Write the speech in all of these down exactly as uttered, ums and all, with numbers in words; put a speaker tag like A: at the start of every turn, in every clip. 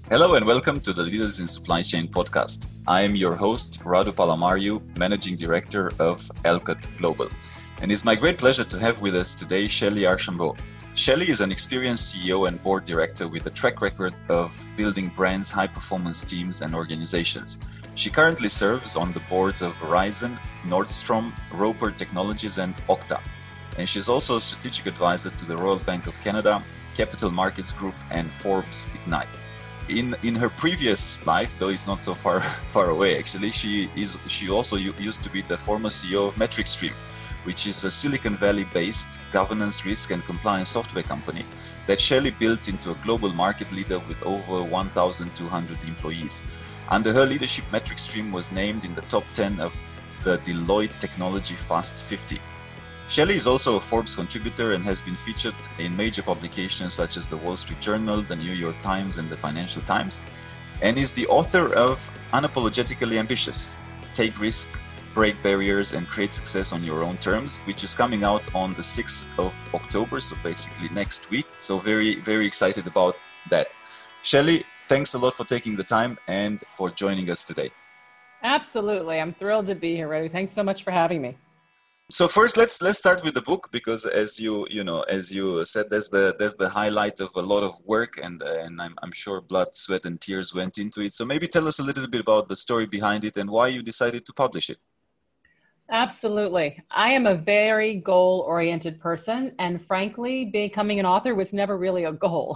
A: Hello and welcome to the Leaders in Supply Chain podcast. I am your host, Radu Palamariu, Managing Director of Elcott Global. And it's my great pleasure to have with us today Shelly Archambault. Shelly is an experienced C E O and board director with a track record of building brands, high-performance teams, and organizations. She currently serves on the boards of Verizon, Nordstrom, Roper Technologies, and Okta. And she's also a strategic advisor to the Royal Bank of Canada, Capital Markets Group, and Forbes Ignite. In in her previous life, though it's not so far far away actually, she is she also used to be the former C E O of MetricStream, which is a Silicon Valley-based governance, risk, and compliance software company that Shelly built into a global market leader with over one thousand two hundred employees. Under her leadership, MetricStream was named in the top ten of the Deloitte Technology Fast fifty. Shelly is also a Forbes contributor and has been featured in major publications such as the Wall Street Journal, the New York Times, and the Financial Times, and is the author of Unapologetically Ambitious: Take Risk, Break Barriers, and Create Success on Your Own Terms, which is coming out on the sixth of October, so basically next week. So very, very excited about that. Shelly, thanks a lot for taking the time and for joining us today.
B: Absolutely. I'm thrilled to be here, Radu. Thanks so much for having me.
A: So first, let's let's start with the book, because as you you know as you said, there's the there's the highlight of a lot of work, and uh, and I'm I'm sure blood, sweat, and tears went into it. So maybe tell us a little bit about the story behind it and why you decided to publish it.
B: Absolutely. I am a very goal-oriented person, and frankly, becoming an author was never really a goal.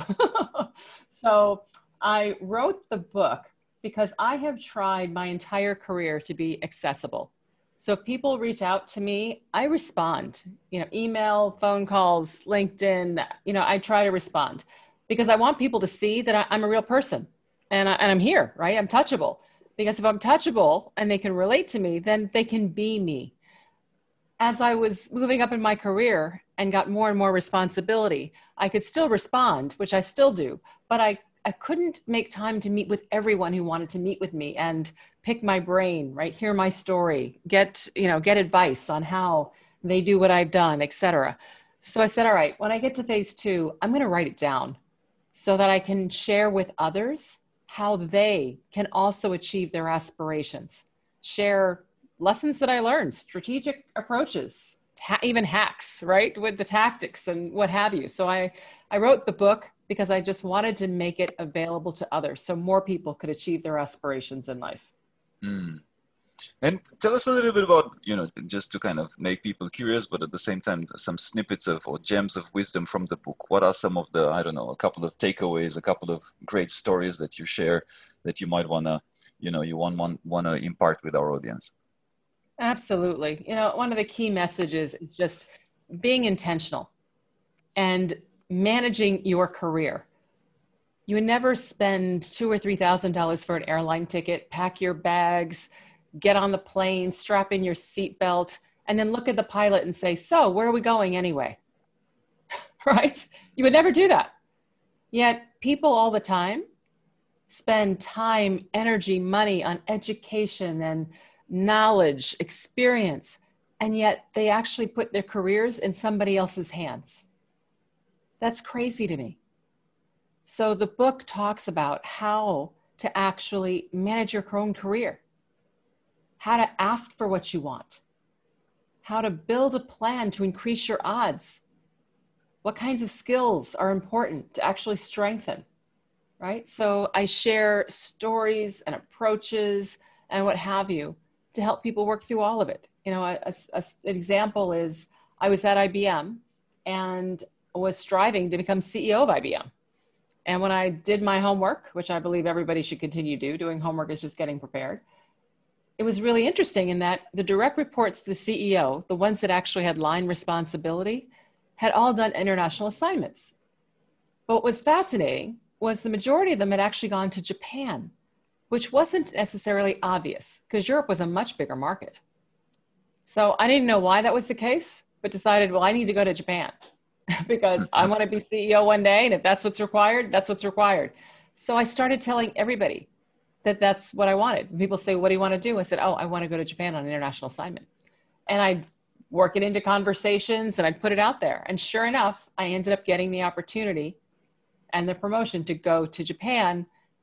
B: So I wrote the book because I have tried my entire career to be accessible. So if people reach out to me, I respond, you know, email, phone calls, LinkedIn, you know, I try to respond because I want people to see that I, I'm a real person and, I, and I'm here, right? I'm touchable, because if I'm touchable and they can relate to me, then they can be me. As I was moving up in my career and got more and more responsibility, I could still respond, which I still do, but I I couldn't make time to meet with everyone who wanted to meet with me and pick my brain, right? Hear my story, get, you know, get advice on how they do what I've done, et cetera. So I said, all right, when I get to phase two, I'm going to write it down so that I can share with others how they can also achieve their aspirations, share lessons that I learned, strategic approaches, ha- even hacks, right? With the tactics and what have you. So I, I wrote the book because I just wanted to make it available to others so more people could achieve their aspirations in life.
A: Mm. And tell us a little bit about, you know, just to kind of make people curious, but at the same time, some snippets of or gems of wisdom from the book. What are some of the, I don't know, a couple of takeaways, a couple of great stories that you share that you might want to, you know, you want, want, want to impart with our audience?
B: Absolutely. You know, one of the key messages is just being intentional and managing your career. You would never spend two or three thousand dollars for an airline ticket, pack your bags, get on the plane, strap in your seatbelt, and then look at the pilot and say, "So, where are we going anyway?" Right? You would never do that. Yet people all the time spend time, energy, money on education and knowledge, experience, and yet they actually put their careers in somebody else's hands. That's crazy to me. So the book talks about how to actually manage your own career, how to ask for what you want, how to build a plan to increase your odds, what kinds of skills are important to actually strengthen, right? So I share stories and approaches and what have you to help people work through all of it. You know, a, a, a, an example is I was at I B M and was striving to become C E O of I B M. And when I did my homework, which I believe everybody should continue to do, doing homework is just getting prepared, it was really interesting in that the direct reports to the C E O, the ones that actually had line responsibility, had all done international assignments. But what was fascinating was the majority of them had actually gone to Japan, which wasn't necessarily obvious because Europe was a much bigger market. So I didn't know why that was the case, but decided, well, I need to go to Japan because I want to be C E O one day. And if that's what's required, that's what's required. So I started telling everybody that that's what I wanted. When people say, what do you want to do? I said, oh, I want to go to Japan on an international assignment. And I'd work it into conversations and I'd put it out there. And sure enough, I ended up getting the opportunity and the promotion to go to Japan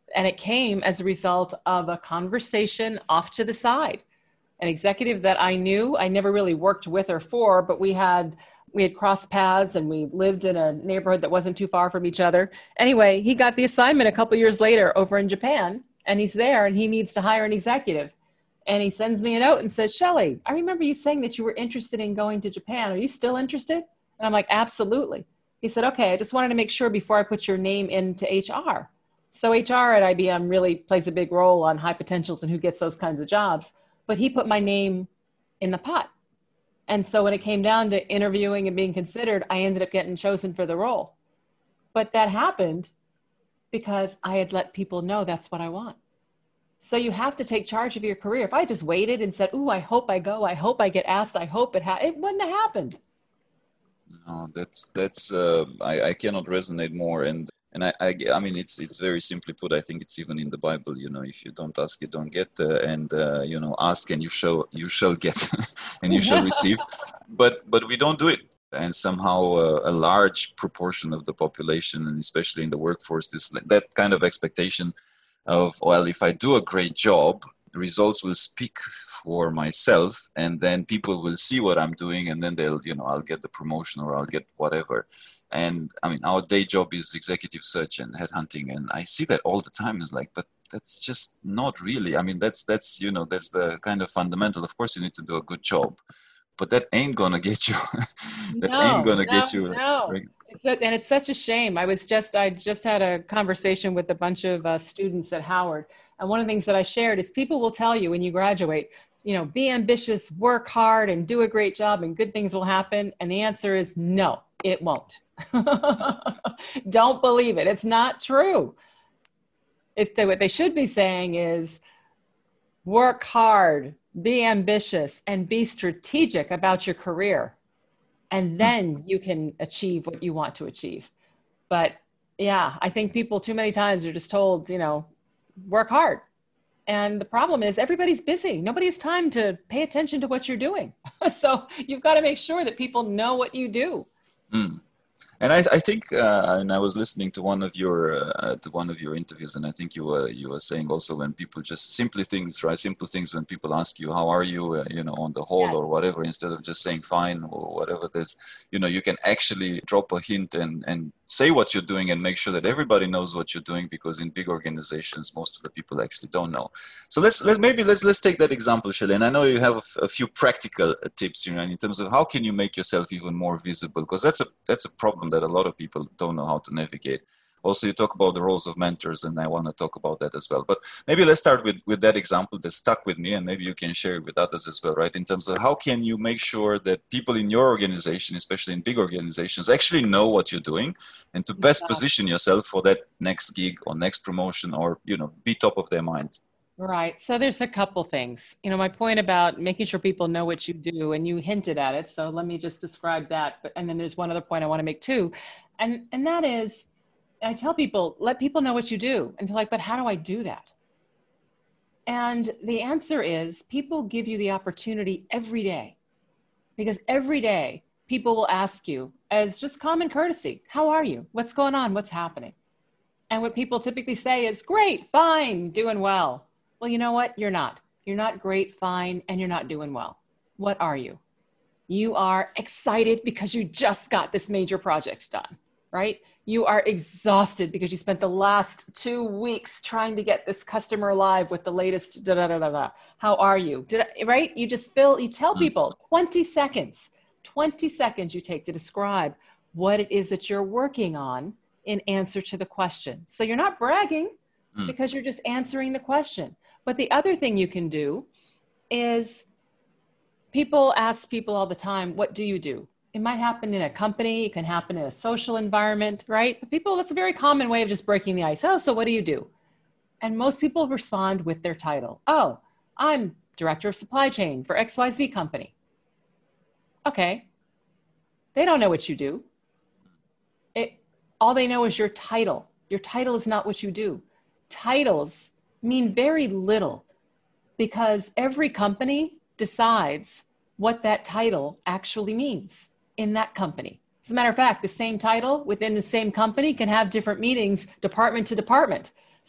B: And it came as a result of a conversation off to the side. An executive that I knew, I never really worked with or for, but we had we had crossed paths and we lived in a neighborhood that wasn't too far from each other. Anyway, he got the assignment a couple years later over in Japan, and he's there and he needs to hire an executive. And he sends me a note and says, Shelley, I remember you saying that you were interested in going to Japan. Are you still interested? And I'm like, absolutely. He said, okay, I just wanted to make sure before I put your name into H R. So H R at I B M really plays a big role on high potentials and who gets those kinds of jobs. But he put my name in the pot. And so when it came down to interviewing and being considered, I ended up getting chosen for the role. But that happened because I had let people know that's what I want. So you have to take charge of your career. If I just waited and said, ooh, I hope I go, I hope I get asked, I hope it ha-, it wouldn't have happened.
A: No, that's, that's, uh, I, I cannot resonate more. And And I, I, I mean, it's it's very simply put. I think it's even in the Bible. You know, if you don't ask, you don't get. Uh, and uh, you know, ask and you shall you shall get, and you shall receive. But but we don't do it, and somehow uh, a large proportion of the population, and especially in the workforce, this that kind of expectation of, well, if I do a great job, the results will speak for myself, and then people will see what I'm doing, and then they'll, you know, I'll get the promotion or I'll get whatever. And I mean, our day job is executive search and headhunting. And I see that all the time. It's like, but that's just not really, I mean, that's, that's, you know, that's the kind of fundamental. Of course, you need to do a good job, but that ain't going to get you, that
B: no,
A: ain't going to
B: no,
A: get you.
B: No. It's a, and it's such a shame. I was just, I just had a conversation with a bunch of uh, students at Howard. And one of the things that I shared is people will tell you when you graduate, you know, be ambitious, work hard and do a great job and good things will happen. And the answer is no, it won't. Don't believe it. It's not true. It's the, what they should be saying is work hard, be ambitious, and be strategic about your career. And then you can achieve what you want to achieve. But yeah, I think people too many times are just told, you know, work hard. And the problem is everybody's busy. Nobody has time to pay attention to what you're doing. So you've got to make sure that people know what you do.
A: Mm. And I, I think, uh, and I was listening to one of your uh, to one of your interviews, and I think you were you were saying also when people just simply things, right? Simple things when people ask you, "How are you?" Uh, you know, on the whole, yes, or whatever, instead of just saying "fine" or whatever. There's, you know, you can actually drop a hint and and say what you're doing and make sure that everybody knows what you're doing, because in big organizations, most of the people actually don't know. So let's let maybe let's let's take that example, Shelley. And I know you have a, a few practical tips, you know, in terms of how can you make yourself even more visible, because that's a that's a problem that a lot of people don't know how to navigate. Also, you talk about the roles of mentors, and I want to talk about that as well. But maybe let's start with, with that example that stuck with me, and maybe you can share it with others as well, right? In terms of how can you make sure that people in your organization, especially in big organizations, actually know what you're doing, and to best position yourself for that next gig or next promotion, or, you know, be top of their minds.
B: Right. So there's a couple things. You know, my point about making sure people know what you do, and you hinted at it. So let me just describe that. But and then there's one other point I want to make too. And and that is, I tell people, let people know what you do. And they're like, but how do I do that? And the answer is people give you the opportunity every day, because every day people will ask you as just common courtesy, how are you? What's going on? What's happening? And what people typically say is great, fine, doing well. Well, you know what? You're not. You're not great, fine, and you're not doing well. What are you? You are excited because you just got this major project done, right? You are exhausted because you spent the last two weeks trying to get this customer live with the latest da da da da da. How are you? Did I, right? You just fill, you tell people twenty seconds, twenty seconds you take to describe what it is that you're working on in answer to the question. So you're not bragging mm. because you're just answering the question. But the other thing you can do is people ask people all the time, what do you do? It might happen in a company. It can happen in a social environment, right? But people, that's a very common way of just breaking the ice. Oh, so what do you do? And most people respond with their title. Oh, I'm director of supply chain for X Y Z company. Okay. They don't know what you do. It, all they know is your title. Your title is not what you do. Titles mean very little, because every company decides what that title actually means in that company. As a matter of fact, the same title within the same company can have different meanings department to department.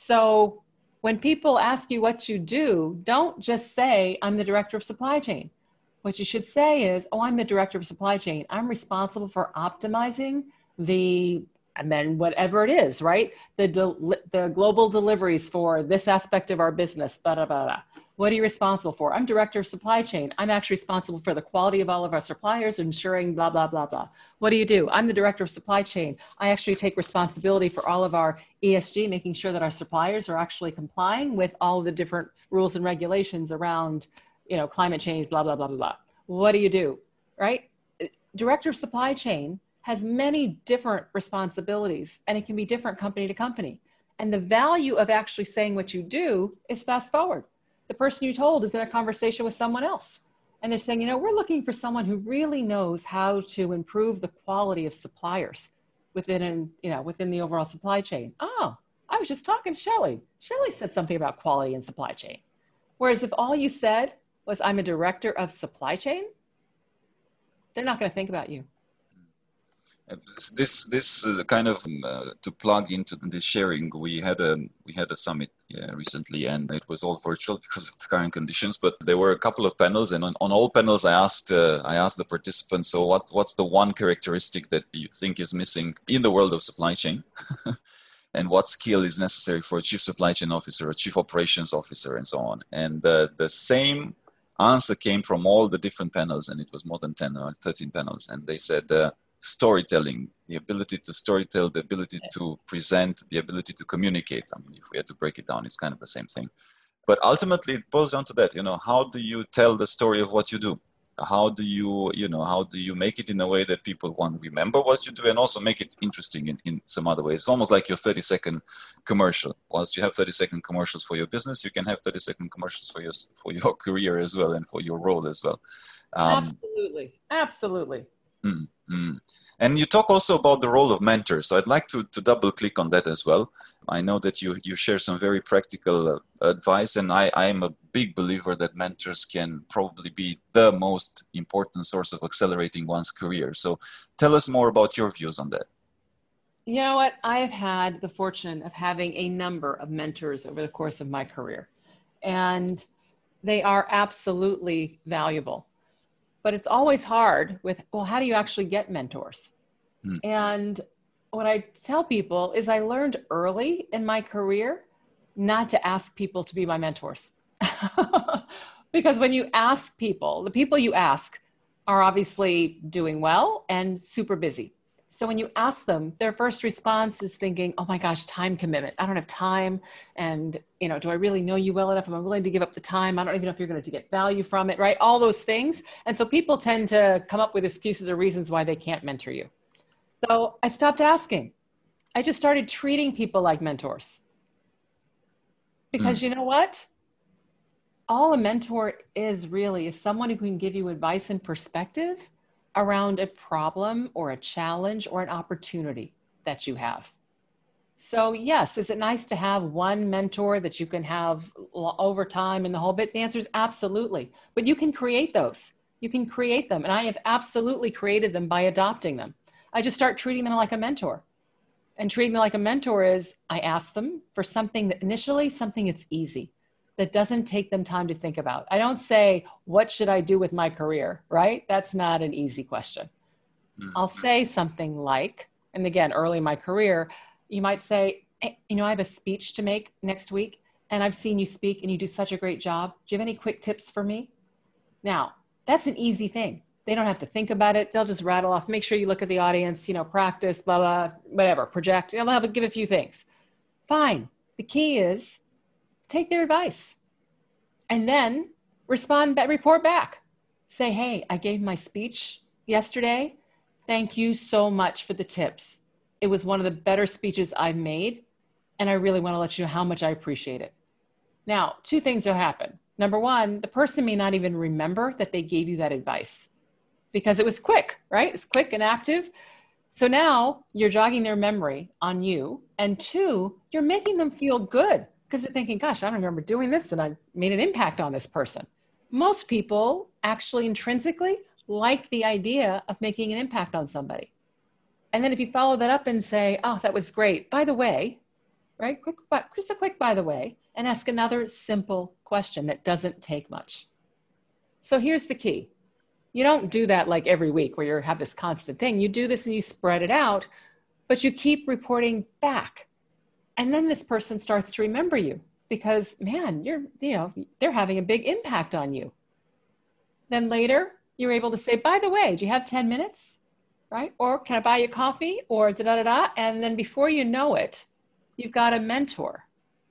B: So when people ask you what you do, don't just say, I'm the director of supply chain. What you should say is, oh, I'm the director of supply chain. I'm responsible for optimizing the, and then whatever it is, right? The, de- the global deliveries for this aspect of our business, blah, blah, blah, blah. What are you responsible for? I'm director of supply chain. I'm actually responsible for the quality of all of our suppliers, ensuring blah, blah, blah, blah. What do you do? I'm the director of supply chain. I actually take responsibility for all of our E S G, making sure that our suppliers are actually complying with all of the different rules and regulations around, you know, climate change, blah, blah, blah, blah, blah. What do you do, right? Director of supply chain has many different responsibilities, and it can be different company to company. And the value of actually saying what you do is fast forward. The person you told is in a conversation with someone else. And they're saying, you know, we're looking for someone who really knows how to improve the quality of suppliers within, an, you know, within the overall supply chain. Oh, I was just talking to Shelley. Shelley said something about quality and supply chain. Whereas if all you said was, I'm a director of supply chain, they're not going to think about you.
A: This this uh, kind of um, uh, to plug into this sharing, we had a we had a summit yeah, recently, and it was all virtual because of the current conditions. But there were a couple of panels, and on, on all panels, I asked uh, I asked the participants, so what what's the one characteristic that you think is missing in the world of supply chain, and what skill is necessary for a chief supply chain officer, a chief operations officer, and so on. And uh, the same answer came from all the different panels, and it was more than ten or thirteen panels, and they said. Uh, storytelling, the ability to storytell, the ability to present, the ability to communicate. I mean, if we had to break it down, it's kind of the same thing. But ultimately, it boils down to that, you know, how do you tell the story of what you do? How do you, you know, how do you make it in a way that people want to remember what you do and also make it interesting in, in some other way? It's almost like your thirty second commercial. Once you have thirty second commercials for your business, you can have thirty second commercials for your, for your career as well and for your role as well.
B: Um, Absolutely. Absolutely.
A: Mm-hmm. And you talk also about the role of mentors. So I'd like to, to double click on that as well. I know that you, you share some very practical uh, advice, and I, I am a big believer that mentors can probably be the most important source of accelerating one's career. So tell us more about your views on that.
B: You know what? I have had the fortune of having a number of mentors over the course of my career, and they are absolutely valuable. But it's always hard with, well, how do you actually get mentors? Mm. And what I tell people is I learned early in my career not to ask people to be my mentors. Because when you ask people, the people you ask are obviously doing well and super busy. So when you ask them, their first response is thinking, oh my gosh, time commitment. I don't have time. And, you know, do I really know you well enough? Am I willing to give up the time? I don't even know if you're going to get value from it, right? All those things. And so people tend to come up with excuses or reasons why they can't mentor you. So I stopped asking. I just started treating people like mentors. Because mm. you know what? All a mentor is really is someone who can give you advice and perspective around a problem or a challenge or an opportunity that you have. So yes, is it nice to have one mentor that you can have over time and the whole bit? The answer is absolutely. But you can create those. You can create them. And I have absolutely created them by adopting them. I just start treating them like a mentor. And treating them like a mentor is I ask them for something that initially something that's easy, that doesn't take them time to think about. I don't say, what should I do with my career, right? That's not an easy question. Mm-hmm. I'll say something like, and again, early in my career, you might say, hey, you know, I have a speech to make next week, and I've seen you speak and you do such a great job. Do you have any quick tips for me? Now, that's an easy thing. They don't have to think about it. They'll just rattle off, make sure you look at the audience, you know, practice, blah, blah, whatever, project. They'll have to give a few things. Fine. The key is, take their advice and then respond, report back. Say, hey, I gave my speech yesterday. Thank you so much for the tips. It was one of the better speeches I've made. And I really want to let you know how much I appreciate it. Now, two things will happen. Number one, the person may not even remember that they gave you that advice because it was quick, right? It's quick and active. So now you're jogging their memory on you. And two, you're making them feel good. Because they're thinking, gosh, I don't remember doing this and I made an impact on this person. Most people actually intrinsically like the idea of making an impact on somebody. And then if you follow that up and say, oh, that was great. By the way, right? Quick, but just a quick, by the way, and ask another simple question that doesn't take much. So here's the key. You don't do that like every week where you have this constant thing. You do this and you spread it out, but you keep reporting back. And then this person starts to remember you because, man, you're, you know, they're having a big impact on you. Then later, you're able to say, by the way, do you have ten minutes? Right? Or can I buy you coffee? Or da da da da. And then before you know it, you've got a mentor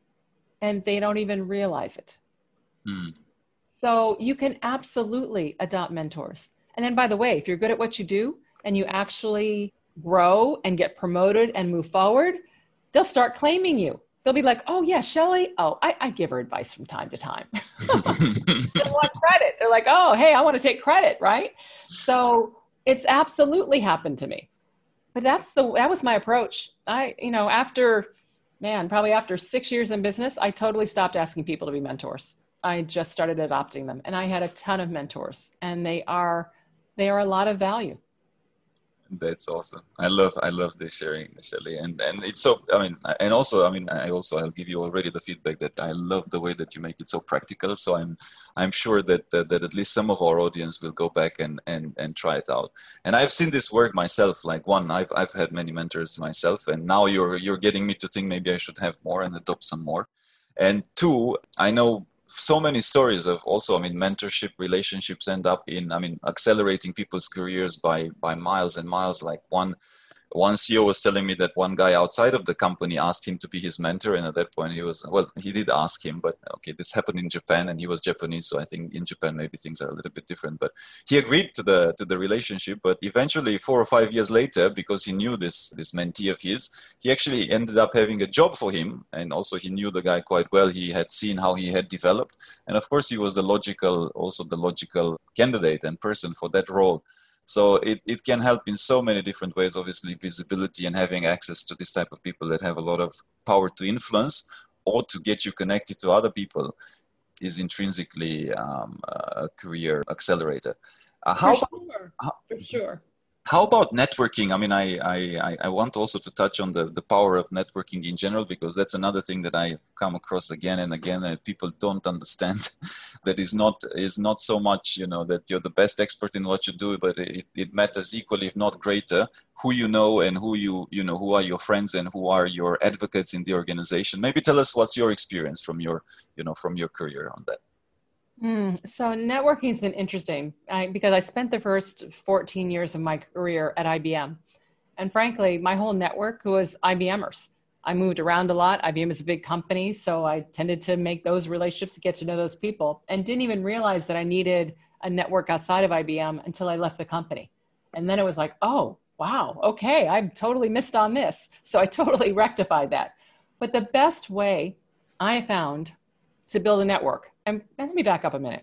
B: and they don't even realize it.
A: Mm.
B: So you can absolutely adopt mentors. And then by the way, if you're good at what you do and you actually grow and get promoted and move forward, they'll start claiming you. They'll be like, oh yeah, Shelly. Oh, I, I give her advice from time to time. They want credit. They're like, oh, hey, I want to take credit, right? So it's absolutely happened to me. But that's the, that was my approach. I, you know, after, man, probably after six years in business, I totally stopped asking people to be mentors. I just started adopting them. And I had a ton of mentors and they are, they are a lot of value.
A: That's awesome. I love, I love this sharing, Shelly. And, and it's so, I mean, and also, I mean, I also, I'll give you already the feedback that I love the way that you make it so practical. So I'm, I'm sure that, that, that at least some of our audience will go back and, and, and try it out. And I've seen this work myself. Like one, I've, I've had many mentors myself, and now you're, you're getting me to think maybe I should have more and adopt some more. And two, I know so many stories of also, I mean, mentorship relationships end up in, I mean, accelerating people's careers by, by miles and miles. Like one, one C E O was telling me that one guy outside of the company asked him to be his mentor. And at that point he was, well, he did ask him, but okay, this happened in Japan and he was Japanese. So I think in Japan, maybe things are a little bit different, but he agreed to the, to the relationship. But eventually four or five years later, because he knew this, this mentee of his, he actually ended up having a job for him. And also he knew the guy quite well. He had seen how he had developed. And of course he was the logical, also the logical candidate and person for that role. So it, it can help in so many different ways, obviously visibility and having access to this type of people that have a lot of power to influence or to get you connected to other people is intrinsically um, a career accelerator. Uh, how
B: For
A: about,
B: sure.
A: how,
B: For sure.
A: How about networking? I mean, I, I, I want also to touch on the, the power of networking in general, because that's another thing that I come across again and again, and people don't understand that is not, is not so much, you know, that you're the best expert in what you do, but it, it matters equally, if not greater, who you know and who you, you know, who are your friends and who are your advocates in the organization. Maybe tell us what's your experience from your, you know, from your career on that.
B: Mm, so networking has been interesting I, because I spent the first fourteen years of my career at I B M. And frankly, my whole network was I B Mers. I moved around a lot. I B M is a big company, so I tended to make those relationships to get to know those people and didn't even realize that I needed a network outside of I B M until I left the company. And then it was like, oh, wow, okay, I'm totally missed on this. So I totally rectified that. But the best way I found to build a network, and let me back up a minute.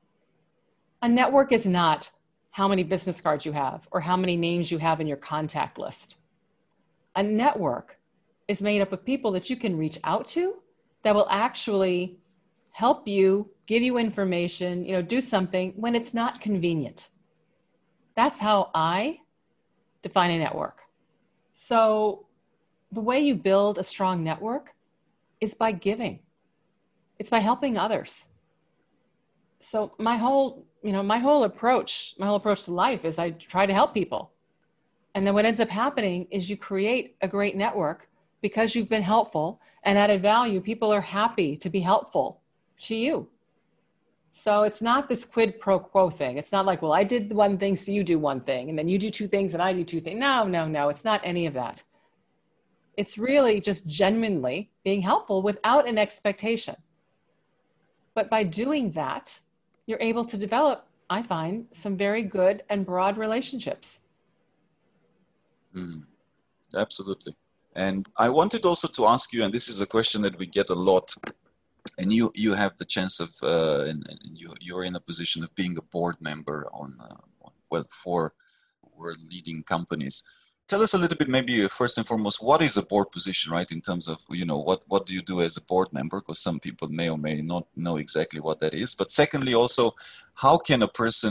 B: A network is not how many business cards you have or how many names you have in your contact list. A network is made up of people that you can reach out to that will actually help you, give you information, you know, do something when it's not convenient. That's how I define a network. So the way you build a strong network is by giving. It's by helping others. So my whole, you know, my whole approach, my whole approach to life is I try to help people. And then what ends up happening is you create a great network because you've been helpful and added value. People are happy to be helpful to you. So it's not this quid pro quo thing. It's not like, well, I did one thing, so you do one thing, and then you do two things and I do two things. No, no, no, it's not any of that. It's really just genuinely being helpful without an expectation. But by doing that, you're able to develop, I find, some very good and broad relationships.
A: Mm, absolutely. And I wanted also to ask you, and this is a question that we get a lot, and you, you have the chance of, uh, and, and you, you're in a position of being a board member on, uh, on well, for world leading companies. Tell us a little bit, maybe first and foremost, what is a board position, right? In terms of, you know, what, what do you do as a board member? Because some people may or may not know exactly what that is. But secondly, also, how can a person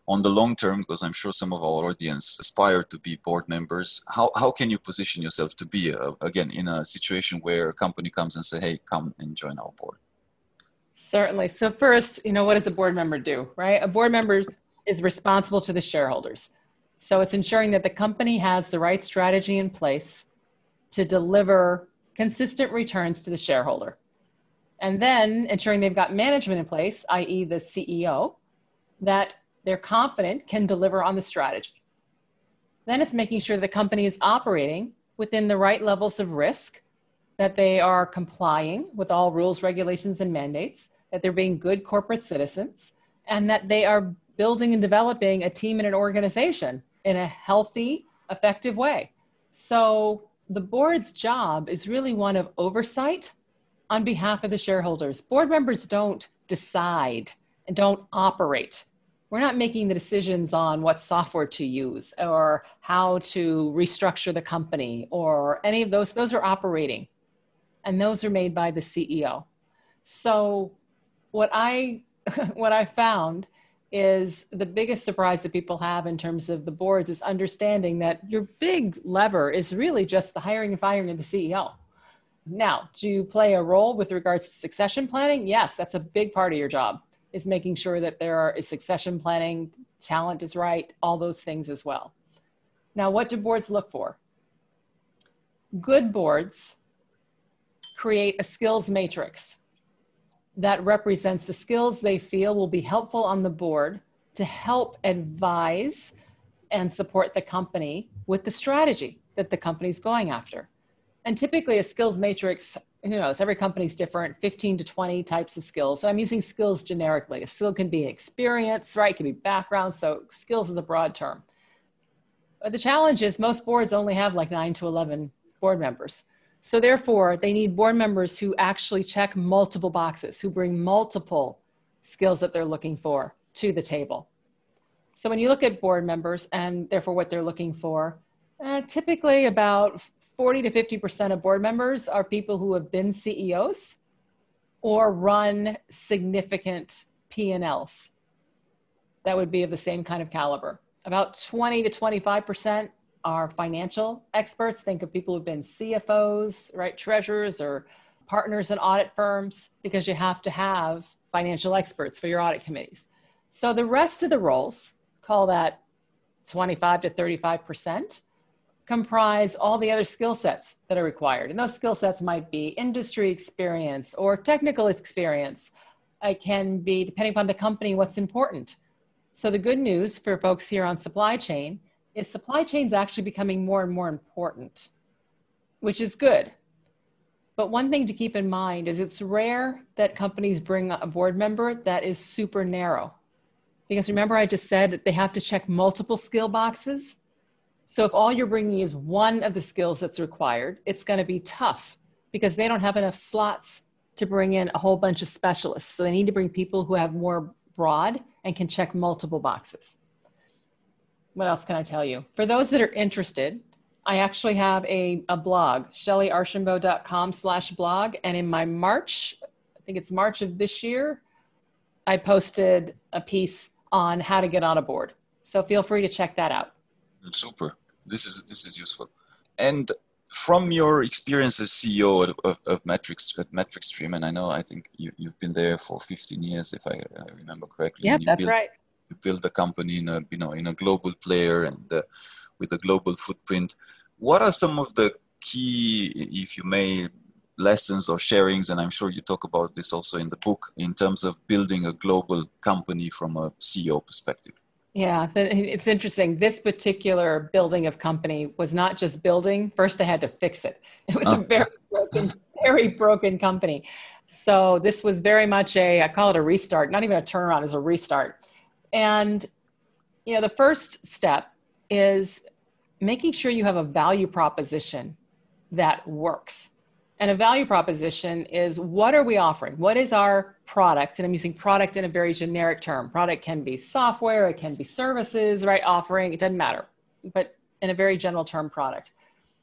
A: on the long term, because I'm sure some of our audience aspire to be board members, how, how can you position yourself to be, uh, again, in a situation where a company comes and say, hey, come and join our board?
B: Certainly. So first, you know, what does a board member do, right? A board member is responsible to the shareholders. So it's ensuring that the company has the right strategy in place to deliver consistent returns to the shareholder. And then ensuring they've got management in place, that is the C E O, that they're confident can deliver on the strategy. Then it's making sure the company is operating within the right levels of risk, that they are complying with all rules, regulations, and mandates, that they're being good corporate citizens, and that they are building and developing a team and an organization in a healthy, effective way. So the board's job is really one of oversight on behalf of the shareholders. Board members don't decide and don't operate. We're not making the decisions on what software to use or how to restructure the company or any of those. Those are operating, and those are made by the C E O. So what I, what I found is the biggest surprise that people have in terms of the boards is understanding that your big lever is really just the hiring and firing of the C E O. Now, do you play a role with regards to succession planning? Yes, that's a big part of your job, is making sure that there are, is succession planning, talent is right, all those things as well. Now, what do boards look for? Good boards create a skills matrix that represents the skills they feel will be helpful on the board to help advise and support the company with the strategy that the company's going after. And typically a skills matrix, who knows, every company's different, fifteen to twenty types of skills. And I'm using skills generically. A skill can be experience, right? It can be background. So skills is a broad term. But the challenge is most boards only have like nine to eleven board members. So therefore, they need board members who actually check multiple boxes, who bring multiple skills that they're looking for to the table. So when you look at board members and therefore what they're looking for, uh, typically about forty to fifty percent of board members are people who have been C E Os or run significant P and Ls that would be of the same kind of caliber. About twenty to twenty-five percent are financial experts. Think of people who've been C F Os, right? Treasurers or partners in audit firms, because you have to have financial experts for your audit committees. So the rest of the roles, call that twenty-five to thirty-five percent, comprise all the other skill sets that are required. And those skill sets might be industry experience or technical experience. It can be, depending upon the company, what's important. So the good news for folks here on supply chain is supply chain is actually becoming more and more important, which is good. But one thing to keep in mind is it's rare that companies bring a board member that is super narrow. Because remember I just said that they have to check multiple skill boxes. So if all you're bringing is one of the skills that's required, it's going to be tough because they don't have enough slots to bring in a whole bunch of specialists. So they need to bring people who have more broad and can check multiple boxes. What else can I tell you? For those that are interested, I actually have a, a blog, shelly archambault dot com slash blog. And in my March, I think it's March of this year, I posted a piece on how to get on a board. So feel free to check that out.
A: Super. This is this is useful. And from your experience as C E O of, of, of Metrics at MetricStream, and I know I think you, you've been there for fifteen years, if I, I remember correctly.
B: Yeah, that's
A: built,
B: right.
A: You build a company in a you know in a global player and uh, with a global footprint. What are some of the key, if you may, lessons or sharings? And I'm sure you talk about this also in the book in terms of building a global company from a C E O perspective.
B: Yeah, it's interesting. This particular building of company was not just building. First, I had to fix it. It was oh. a very broken, very broken company. So this was very much a, I call it a restart, not even a turnaround, it was a restart. And, you know, the first step is making sure you have a value proposition that works. And a value proposition is, what are we offering? What is our product? And I'm using product in a very generic term. Product can be software, it can be services, right? Offering, it doesn't matter, but in a very general term, product.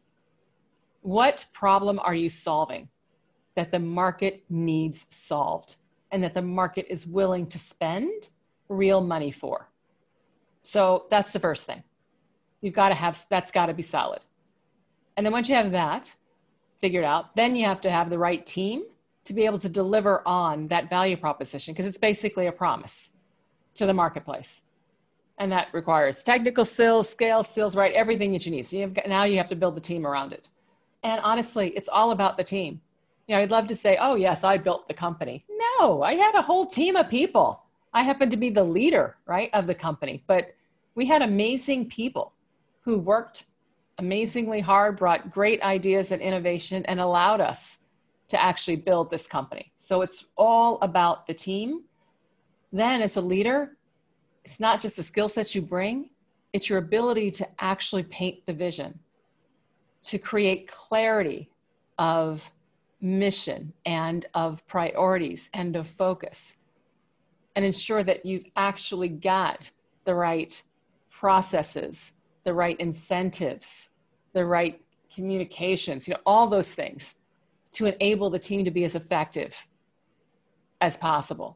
B: What problem are you solving that the market needs solved and that the market is willing to spend real money for? So that's the first thing. You've got to have, that's got to be solid. And then once you have that figured out, then you have to have the right team to be able to deliver on that value proposition, because it's basically a promise to the marketplace. And that requires technical skills, scale, skills, right? Everything that you need. So you've got, now you have to build the team around it. And honestly, it's all about the team. You know, I'd love to say, oh yes, I built the company. No, I had a whole team of people. I happened to be the leader, right, of the company. But we had amazing people who worked amazingly hard, brought great ideas and innovation, and allowed us to actually build this company. So it's all about the team. Then as a leader, it's not just the skill sets you bring, it's your ability to actually paint the vision, to create clarity of mission and of priorities and of focus, and ensure that you've actually got the right processes, the right incentives, the right communications, you know, all those things to enable the team to be as effective as possible.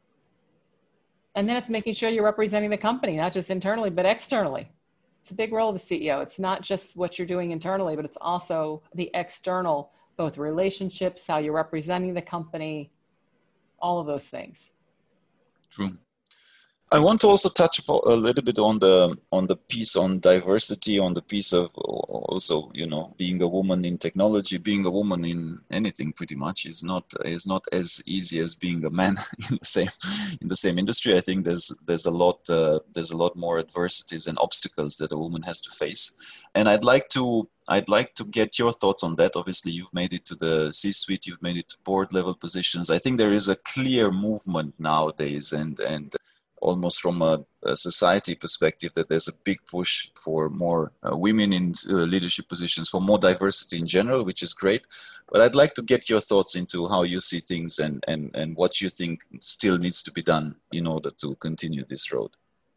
B: And then it's making sure you're representing the company, not just internally, but externally. It's a big role of a C E O. It's not just what you're doing internally, but it's also the external, both relationships, how you're representing the company, all of those things.
A: True. I want to also touch a little bit on the on the piece on diversity, on the piece of also, you know, being a woman in technology, being a woman in anything pretty much is not is not as easy as being a man in the same in the same industry. I think there's there's a lot uh, there's a lot more adversities and obstacles that a woman has to face, and I'd like to I'd like to get your thoughts on that. Obviously, you've made it to the C-suite, you've made it to board level positions. I think there is a clear movement nowadays, and and. almost from a, a society perspective, that there's a big push for more uh, women in uh, leadership positions, for more diversity in general, which is great. But I'd like to get your thoughts into how you see things and, and, and what you think still needs to be done in order to continue this road.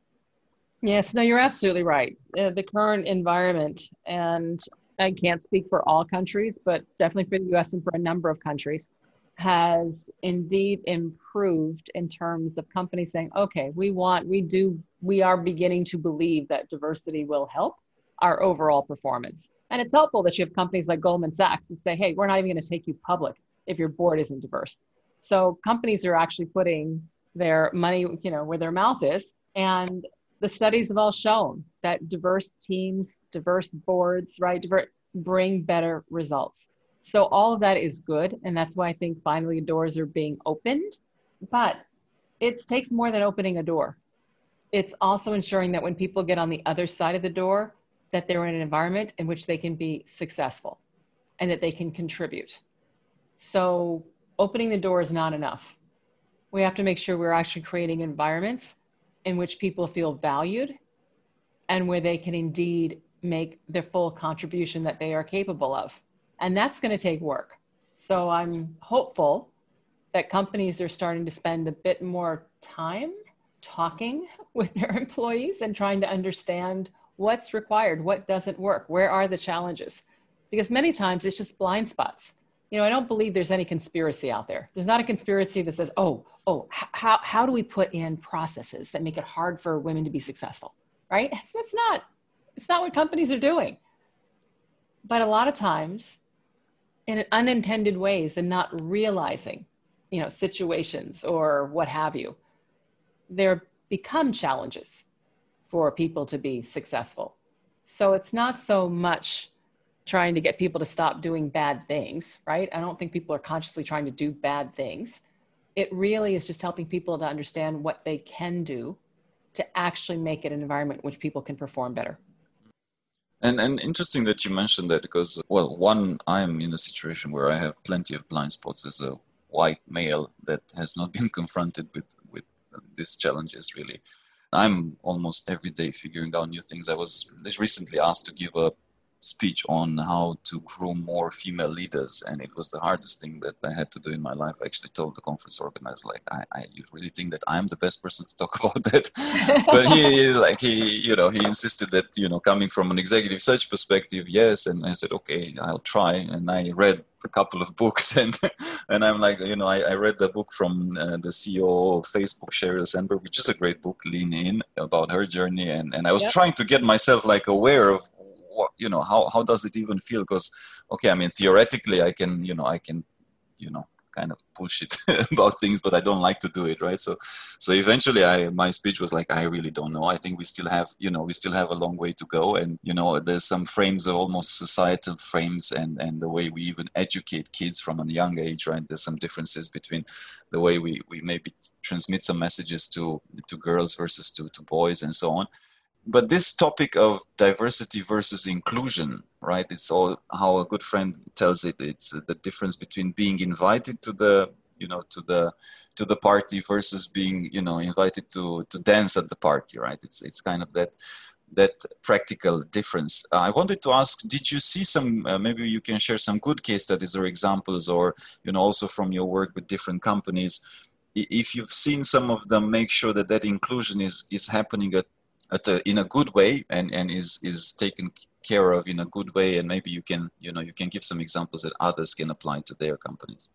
B: Yes, no, you're absolutely right. Uh, the current environment, and I can't speak for all countries, but definitely for the U S and for a number of countries, has indeed improved in terms of companies saying, okay, we want, we do, we are beginning to believe that diversity will help our overall performance. And it's helpful that you have companies like Goldman Sachs that say, hey, we're not even going to take you public if your board isn't diverse. So companies are actually putting their money, you know, where their mouth is. And the studies have all shown that diverse teams, diverse boards, right, diver- bring better results. So all of that is good. And that's why I think finally doors are being opened. But it takes more than opening a door. It's also ensuring that when people get on the other side of the door, that they're in an environment in which they can be successful and that they can contribute. So opening the door is not enough. We have to make sure we're actually creating environments in which people feel valued and where they can indeed make their full contribution that they are capable of. And that's going to take work. So I'm hopeful that companies are starting to spend a bit more time talking with their employees and trying to understand what's required, what doesn't work, where are the challenges? Because many times it's just blind spots. You know, I don't believe there's any conspiracy out there. There's not a conspiracy that says, oh, oh, how, how do we put in processes that make it hard for women to be successful, right? It's, that's not, it's not what companies are doing. But a lot of times, in unintended ways and not realizing, you know, situations or what have you, there become challenges for people to be successful. So it's not so much trying to get people to stop doing bad things, right? I don't think people are consciously trying to do bad things. It really is just helping people to understand what they can do to actually make it an environment in which people can perform better.
A: And and interesting that you mentioned that, because, well, one, I'm in a situation where I have plenty of blind spots as a white male that has not been confronted with, with these challenges, really. I'm almost every day figuring out new things. I was recently asked to give a speech on how to groom more female leaders, and it was the hardest thing that I had to do in my life. I actually told the conference organizer, like, I, I you really think that I'm the best person to talk about that? But he, like, he, you know, he insisted that, you know, coming from an executive search perspective, yes. And I said, okay, I'll try. And I read a couple of books, and and I'm like, you know, I, I read the book from uh, the C E O of Facebook, Sheryl Sandberg, which is a great book, Lean In, about her journey. And, and I was yep. trying to get myself like aware of what, you know, how, how does it even feel? Because, okay, I mean, theoretically I can, you know, I can, you know, kind of bullshit about things, but I don't like to do it, right? So, so eventually, I my speech was like, I really don't know. I think we still have, you know, we still have a long way to go, and you know, there's some frames of almost societal frames, and and the way we even educate kids from a young age, right? There's some differences between the way we we maybe transmit some messages to to girls versus to to boys, and so on. But this topic of diversity versus inclusion, right? It's all how a good friend tells it. It's the difference between being invited to the, you know, to the to the party versus being, you know, invited to to dance at the party, right? It's it's kind of that that practical difference. Uh, I wanted to ask, did you see some? Uh, maybe you can share some good case studies or examples, or you know, also from your work with different companies, if you've seen some of them, make sure that that inclusion is is happening at At a, in a good way, and, and is, is taken care of in a good way, and maybe you can, you know, you can give some examples that others can apply to their companies.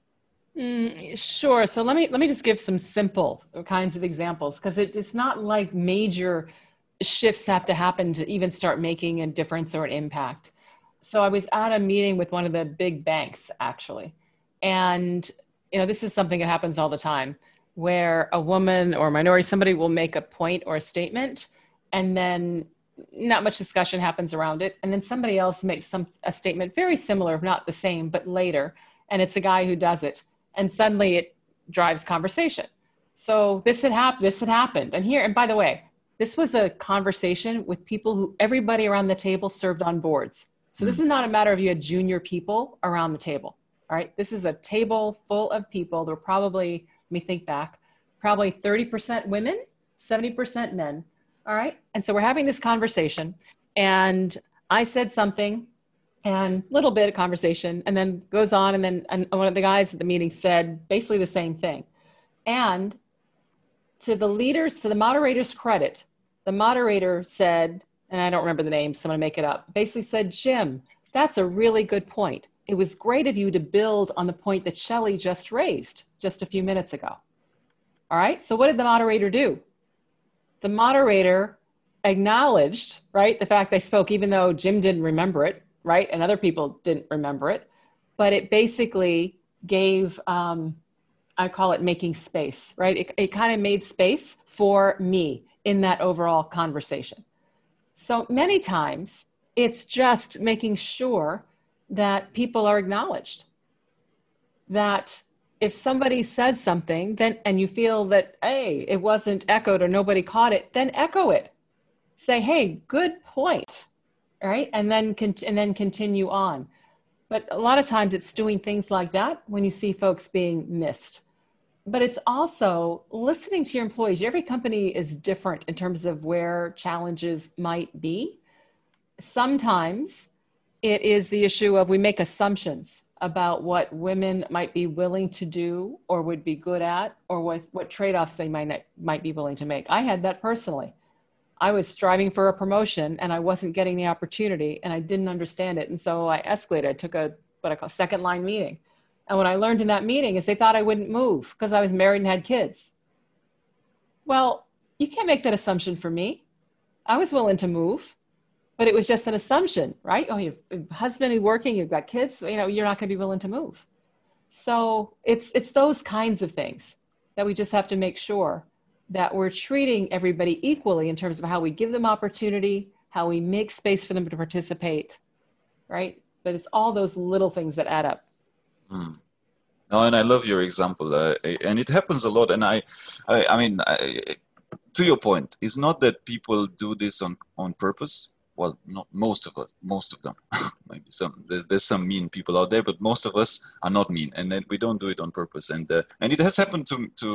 B: Mm, sure. So let me let me just give some simple kinds of examples, because it, it's not like major shifts have to happen to even start making a difference or an impact. So I was at a meeting with one of the big banks, actually, and you know, this is something that happens all the time, where a woman or a minority, somebody will make a point or a statement, and then not much discussion happens around it. And then somebody else makes some a statement very similar, if not the same, but later. And it's a guy who does it. And suddenly it drives conversation. So this had happened, this had happened. And here, and by the way, this was a conversation with people who, everybody around the table served on boards. So this is not a matter of you had junior people around the table. All right. This is a table full of people. There were probably, let me think back, probably thirty percent women, seventy percent men. All right. And so we're having this conversation, and I said something, and a little bit of conversation, and then goes on. And then and one of the guys at the meeting said basically the same thing. And to the leaders, to the moderator's credit, the moderator said, and I don't remember the name, so I'm going to make it up, basically said, Jim, that's a really good point. It was great of you to build on the point that Shelley just raised just a few minutes ago. All right. So what did the moderator do? The moderator acknowledged, right, the fact they spoke, even though Jim didn't remember it, right, and other people didn't remember it, but it basically gave, um, I call it making space, right? It, it kind of made space for me in that overall conversation. So many times it's just making sure that people are acknowledged, that if somebody says something, then and you feel that, hey, it wasn't echoed or nobody caught it, then echo it. Say, hey, good point, right? And then and then continue on. But a lot of times it's doing things like that when you see folks being missed. But it's also listening to your employees. Every company is different in terms of where challenges might be. Sometimes it is the issue of we make assumptions about what women might be willing to do or would be good at, or what, what trade-offs they might, not, might be willing to make. I had that personally. I was striving for a promotion and I wasn't getting the opportunity, and I didn't understand it. And so I escalated. I took a, what I call second line meeting. And what I learned in that meeting is they thought I wouldn't move because I was married and had kids. Well, you can't make that assumption for me. I was willing to move, but it was just an assumption, right? Oh, you have a husband, you're working, you've got kids, you know, you're not going to be willing to move. So it's, it's those kinds of things that we just have to make sure that we're treating everybody equally in terms of how we give them opportunity, how we make space for them to participate, right? But it's all those little things that add up.
A: Hmm. No, and I love your example, uh, and it happens a lot. And I, I, I mean, I, to your point, it's not that people do this on, on purpose. Well, not most of us, most of them. Maybe some. There's some mean people out there, but most of us are not mean, and then we don't do it on purpose. And uh, and it has happened to to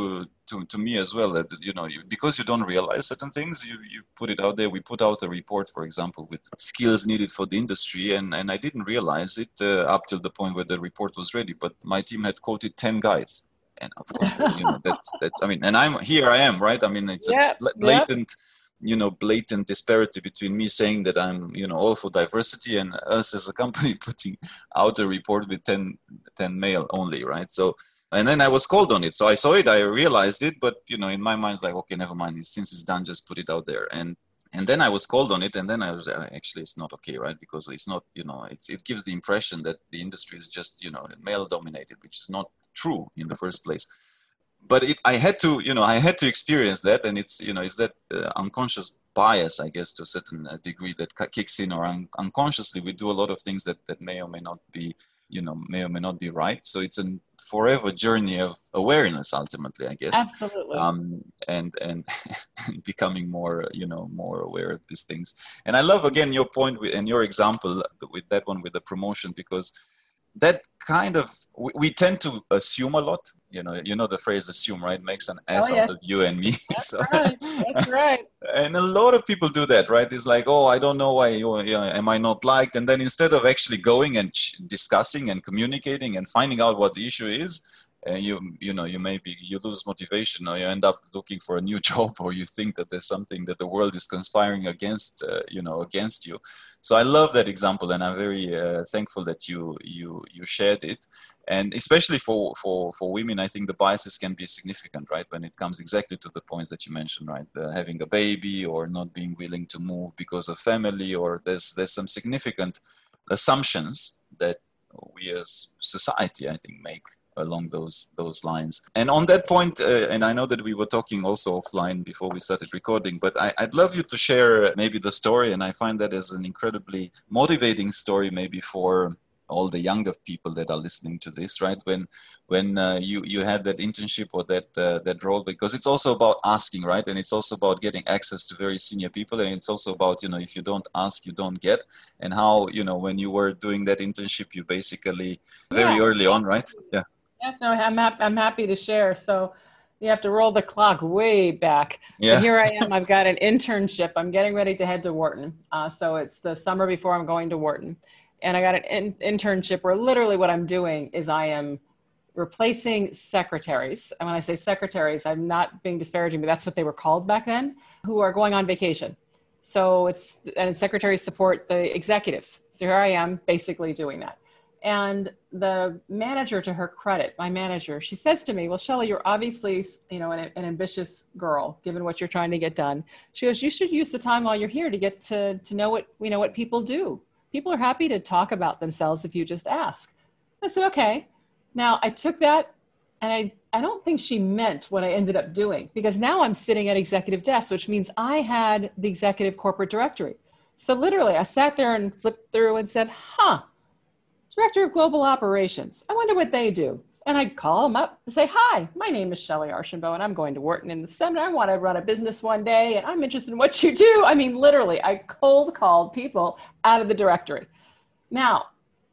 A: to, to me as well, that, you know, you, because you don't realize certain things, you, you put it out there. We put out a report, for example, with skills needed for the industry. And, and I didn't realize it uh, up till the point where the report was ready, but my team had quoted ten guys. And of course, you know, that's, that's, I mean, and I'm here, I am, right? I mean, it's
B: yes,
A: a blatant, yep. you know, blatant disparity between me saying that I'm, you know, all for diversity and us as a company putting out a report with ten, ten male only, right? So, and then I was called on it. So I saw it, I realized it, but, you know, in my mind, it's like, okay, never mind. Since it's done, just put it out there. And and then I was called on it. And then I was, uh, actually, it's not okay, right? Because it's not, you know, it's, it gives the impression that the industry is just, you know, male dominated, which is not true in the first place. But it, I had to, you know, I had to experience that. And it's, you know, it's that uh, unconscious bias, I guess, to a certain uh, degree that kicks in, or un- unconsciously we do a lot of things that, that may or may not be, you know, may or may not be right. So it's a forever journey of awareness, ultimately, I guess.
B: Absolutely.
A: Um, and and becoming more, you know, more aware of these things. And I love, again, your point with, and your example with that one with the promotion, because that kind of, we, we tend to assume a lot. You know, you know the phrase "assume," right? Makes an ass
B: oh, yeah.
A: out of you and me.
B: That's
A: so,
B: right. That's right.
A: And a lot of people do that, right? It's like, oh, I don't know why, you know, am I not liked? And then instead of actually going and ch- discussing and communicating and finding out what the issue is, and you you know you maybe you lose motivation, or you end up looking for a new job, or you think that there's something that the world is conspiring against uh, you know against you. So I love that example, and I'm very uh, thankful that you you you shared it. And especially for for for women, I think the biases can be significant, right, when it comes exactly to the points that you mentioned, right? Uh, having a baby, or not being willing to move because of family, or there's there's some significant assumptions that we as society, I think, make along those those lines. And on that point, uh, and I know that we were talking also offline before we started recording, but I, I'd love you to share maybe the story, and I find that as an incredibly motivating story, maybe for all the younger people that are listening to this, right? When when uh, you you had that internship or that uh, that role, because it's also about asking, right? And it's also about getting access to very senior people, and it's also about, you know, if you don't ask, you don't get. And how, you know, when you were doing that internship, you basically very
B: yeah.
A: early on, right? Yeah.
B: Yeah, no, I'm ha- I'm happy to share. So you have to roll the clock way back.
A: Yeah.
B: So here I am. I've got an internship. I'm getting ready to head to Wharton. Uh, so it's the summer before I'm going to Wharton. And I got an in- internship where literally what I'm doing is I am replacing secretaries. And when I say secretaries, I'm not being disparaging, but that's what they were called back then, who are going on vacation. So it's, and secretaries support the executives. So here I am basically doing that. And the manager, to her credit, my manager, she says to me, well, Shelley, you're obviously, you know, an, an ambitious girl, given what you're trying to get done. She goes, you should use the time while you're here to get to, to know what, you know, what people do. People are happy to talk about themselves if you just ask. I said, okay. Now I took that, and I, I don't think she meant what I ended up doing, because now I'm sitting at executive desk, which means I had the executive corporate directory. So literally I sat there and flipped through and said, huh, Director of Global Operations. I wonder what they do. And I'd call them up and say, hi, my name is Shelley Archambault, and I'm going to Wharton in the summer. I want to run a business one day, and I'm interested in what you do. I mean, literally, I cold called people out of the directory. Now,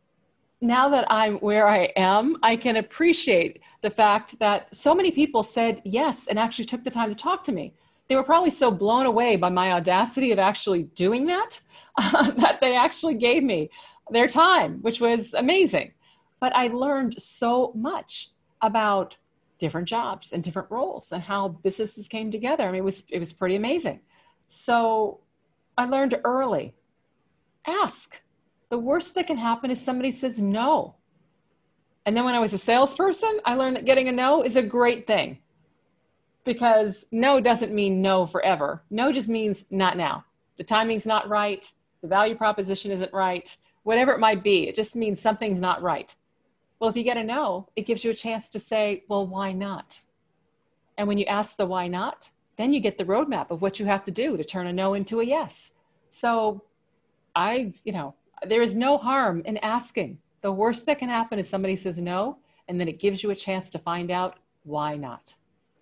B: now that I'm where I am, I can appreciate the fact that so many people said yes and actually took the time to talk to me. They were probably so blown away by my audacity of actually doing that, uh, that they actually gave me their time, which was amazing. But I learned so much about different jobs and different roles and how businesses came together. I mean, it was, it was pretty amazing. So I learned early, ask. The worst that can happen is somebody says no. And then when I was a salesperson, I learned that getting a no is a great thing, because no doesn't mean no forever. No just means not now. The timing's not right. The value proposition isn't right. Whatever it might be, it just means something's not right. Well, if you get a no, it gives you a chance to say, well, why not? And when you ask the why not, then you get the roadmap of what you have to do to turn a no into a yes. So I, you know, there is no harm in asking. The worst that can happen is somebody says no, and then it gives you a chance to find out why not.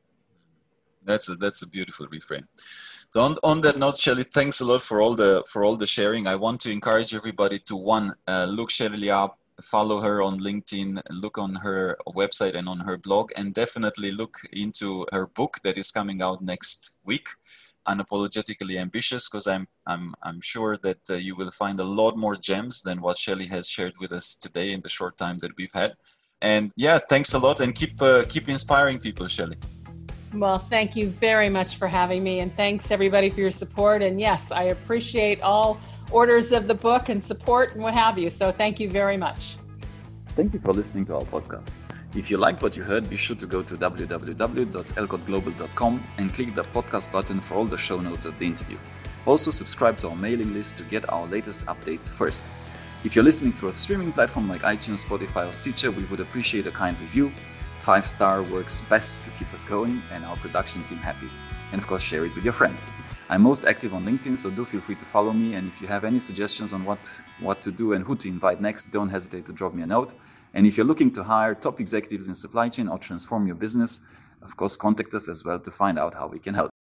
A: That's a, that's a beautiful reframe. So on, on that note, Shelley, thanks a lot for all the for all the sharing. I want to encourage everybody to, one, uh, look Shelley up follow her on LinkedIn, look on her website and on her blog, and definitely look into her book that is coming out next week, Unapologetically Ambitious, because I'm I'm I'm sure that uh, you will find a lot more gems than what Shelly has shared with us today in the short time that we've had. And yeah, thanks a lot, and keep uh, keep inspiring people, Shelly.
B: Well, thank you very much for having me, and thanks everybody for your support. And yes, I appreciate all orders of the book and support and what have you. So thank you very much.
A: Thank you for listening to our podcast. If you liked what you heard, be sure to go to w w w dot elcott global dot com and click the podcast button for all the show notes of the interview. Also, subscribe to our mailing list to get our latest updates first. If you're listening through a streaming platform like iTunes, Spotify, or Stitcher, we would appreciate a kind review. Five star works best to keep us going and our production team happy. And of course, share it with your friends. I'm most active on LinkedIn, so do feel free to follow me. And if you have any suggestions on what, what to do and who to invite next, don't hesitate to drop me a note. And if you're looking to hire top executives in supply chain or transform your business, of course, contact us as well to find out how we can help.